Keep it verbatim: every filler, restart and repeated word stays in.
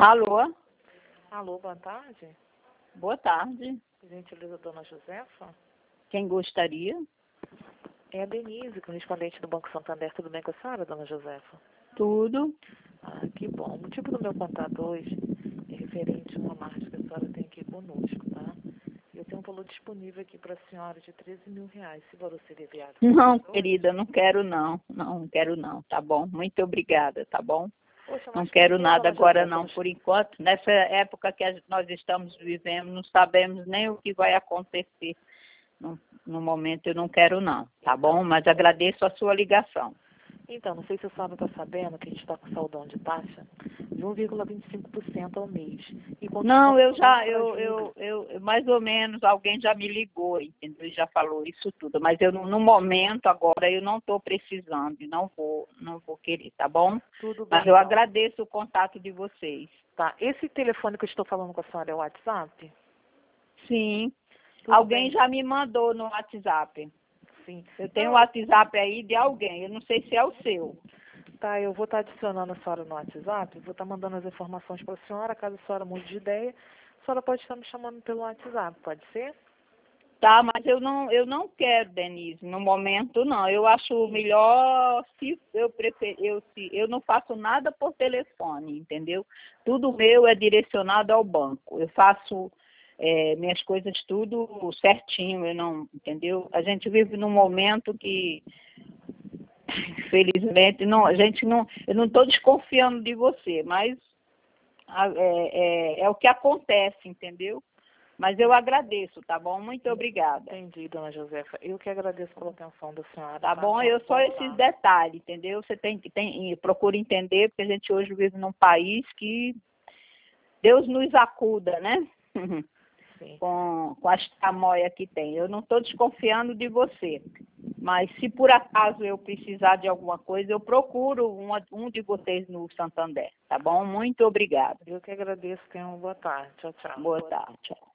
Alô? Alô, boa tarde. Boa tarde. Gentileza, dona Josefa? Quem gostaria? É a Denise, correspondente do Banco Santander. Tudo bem com a senhora, dona Josefa? Tudo. Ah, que bom. O motivo do meu contato hoje é referente a uma margem que a senhora tem aqui conosco, tá? Eu tenho um valor disponível aqui para a senhora de treze mil reais. Esse valor seria viável? Não, querida, não quero não. Não, não quero não, tá bom? Muito obrigada, tá bom? Poxa, Não mas quero por que, nada dona agora Josefa? não, por enquanto. Nessa época que a- nós estamos vivendo, não sabemos nem o que vai acontecer. No, no momento eu não quero não, tá bom? Mas agradeço a sua ligação. Então, não sei se a senhora está sabendo que a gente está com saudão de taxa de um vírgula vinte e cinco por cento ao mês. E com Não, desconto eu já, somente para eu, julho. eu, eu, mais ou menos, alguém já me ligou, entendeu? E já falou isso tudo. Mas eu, no no momento, agora, eu não estou precisando, e não vou, não vou querer, tá bom? Tudo bem, Mas eu então. agradeço o contato de vocês. Tá. Esse telefone que eu estou falando com a senhora é o WhatsApp? Sim. Tudo Alguém bem. já me mandou no WhatsApp. Sim. Eu tenho o Não, WhatsApp aí de alguém, eu não sei se é o seu. tá, eu vou estar adicionando a senhora no WhatsApp, vou estar mandando as informações para a senhora, caso a senhora mude de ideia, a senhora pode estar me chamando pelo WhatsApp, pode ser? Tá, mas eu não, eu não quero, Denise, no momento não. Eu acho melhor se eu prefer, eu se eu não faço nada por telefone, entendeu? Tudo meu é direcionado ao banco. Eu faço é, minhas coisas tudo certinho, eu não, entendeu? A gente vive num momento que, infelizmente, não, a gente não, eu não estou desconfiando de você, mas a- é, é, é o que acontece, entendeu? Mas eu agradeço, tá bom? Muito obrigada. Entendi, dona Josefa. Eu que agradeço pela atenção da senhora. Tá bom? Eu só esses detalhes, entendeu? Você tem que tem, procura entender, porque a gente hoje vive num país que Deus nos acuda, né? Sim. com, com as tramóias que tem. Eu não estou desconfiando de você, mas se por acaso eu precisar de alguma coisa, eu procuro uma, um de vocês no Santander, tá bom? Muito obrigada. Eu que agradeço. Tenha uma boa tarde. Tchau, tchau. Boa tarde. Tchau.